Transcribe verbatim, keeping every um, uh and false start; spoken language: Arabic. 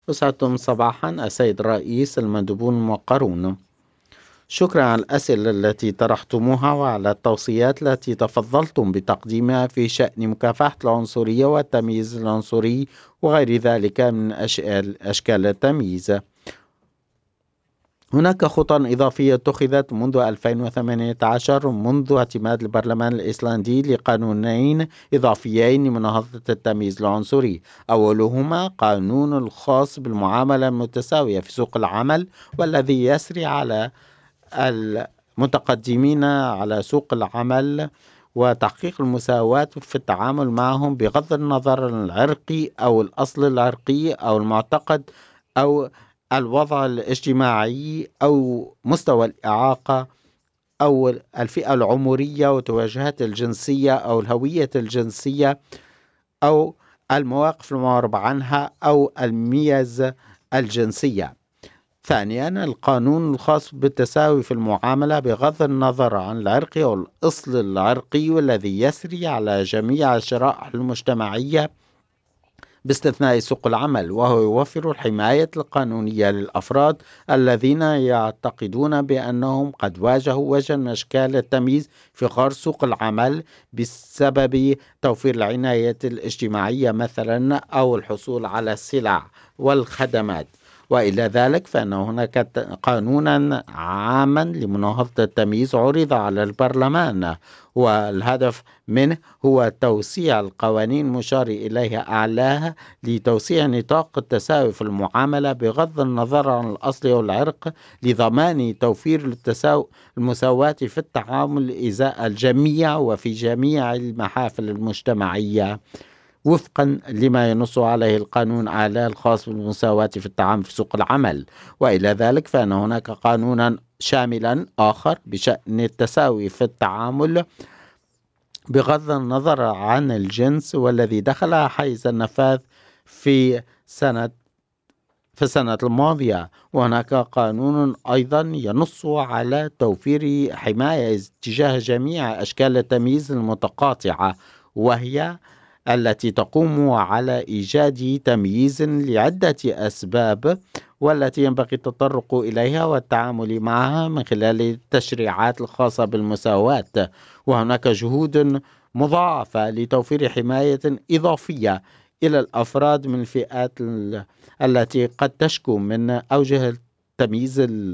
أسعدتم صباحا السيد الرئيس، المندوبون الموقرون. شكرا على الأسئلة التي طرحتموها وعلى التوصيات التي تفضلتم بتقديمها في شأن مكافحة العنصرية والتمييز العنصري وغير ذلك من أشكال, أشكال التمييز. هناك خطى إضافية اتخذت منذ ألفين وثمانية عشر منذ اعتماد البرلمان الإيسلندي لقانونين إضافيين لمناهضة التمييز العنصري. أولهما قانون الخاص بالمعاملة المتساوية في سوق العمل، والذي يسري على المتقدمين على سوق العمل وتحقيق المساواة في التعامل معهم بغض النظر عن العرقي أو الأصل العرقي أو المعتقد أو الوضع الاجتماعي أو مستوى الإعاقة أو الفئة العمرية وتوجهات الجنسية أو الهوية الجنسية أو المواقف المعرب عنها أو الميز الجنسية. ثانيا، القانون الخاص بالتساوي في المعاملة بغض النظر عن العرق أو الأصل العرقي، والذي يسري على جميع الشرائح المجتمعية باستثناء سوق العمل، وهو يوفر الحماية القانونية للأفراد الذين يعتقدون بأنهم قد واجهوا وجها من أشكال التمييز في غير سوق العمل بسبب توفير العناية الاجتماعية مثلا أو الحصول على السلع والخدمات. وإلى ذلك فإن هناك قانونا عاما لمناهضة التمييز عرض على البرلمان، والهدف منه هو توسيع القوانين المشار إليها أعلاها لتوسيع نطاق التساوي في المعاملة بغض النظر عن الأصل والعرق، لضمان توفير التساو... المساواة في التعامل إزاء الجميع وفي جميع المحافل المجتمعية وفقا لما ينص عليه القانون الأعلى الخاص بالمساواة في التعامل في سوق العمل. وإلى ذلك فإن هناك قانونا شاملا آخر بشأن التساوي في التعامل بغض النظر عن الجنس، والذي دخل حيز النفاذ في سنة في السنة الماضية. وهناك قانون أيضا ينص على توفير حماية تجاه جميع أشكال التمييز المتقاطعة، وهي التي تقوم على إيجاد تمييز لعدة أسباب، والتي ينبغي التطرق إليها والتعامل معها من خلال التشريعات الخاصة بالمساواة. وهناك جهود مضاعفة لتوفير حماية إضافية إلى الأفراد من الفئات التي قد تشكو من أوجه التمييز